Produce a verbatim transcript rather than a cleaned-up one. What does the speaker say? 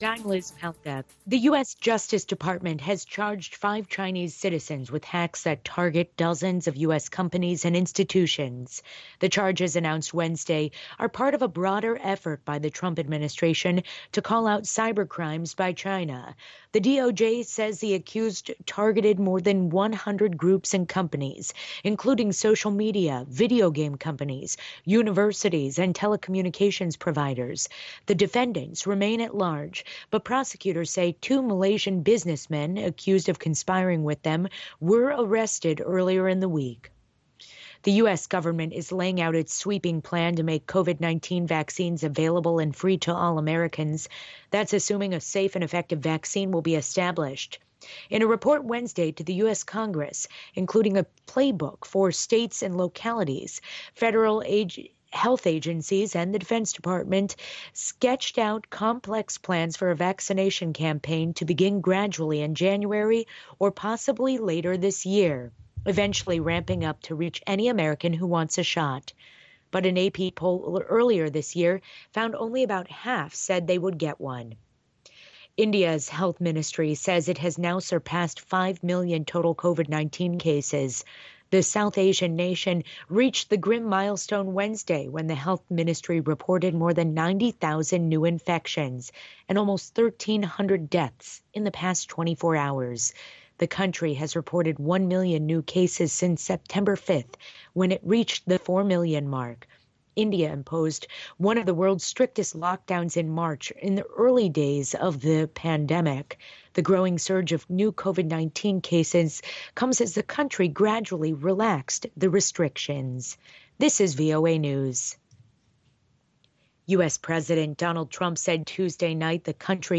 I'm Liz Palka. The U S. Justice Department has charged five Chinese citizens with hacks that target dozens of U S companies and institutions. The charges announced Wednesday are part of a broader effort by the Trump administration to call out cybercrimes by China. The D O J says the accused targeted more than one hundred groups and companies, including social media, video game companies, universities, and telecommunications providers. The defendants remain at large, but prosecutors say two Malaysian businessmen accused of conspiring with them were arrested earlier in the week. The U S government is laying out its sweeping plan to make COVID nineteen vaccines available and free to all Americans. That's assuming a safe and effective vaccine will be established. In a report Wednesday to the U S. Congress, including a playbook for states and localities, federal agencies, health agencies and the Defense Department sketched out complex plans for a vaccination campaign to begin gradually in January or possibly later this year, eventually ramping up to reach any American who wants a shot. But an A P poll earlier this year found only about half said they would get one. India's health ministry says it has now surpassed five million total COVID nineteen cases. The South Asian nation reached the grim milestone Wednesday when the health ministry reported more than ninety thousand new infections and almost thirteen hundred deaths in the past twenty-four hours. The country has reported one million new cases since September fifth, when it reached the four million mark. India imposed one of the world's strictest lockdowns in March in the early days of the pandemic. The growing surge of new COVID nineteen cases comes as the country gradually relaxed the restrictions. This is V O A News. U S. President Donald Trump said Tuesday night the country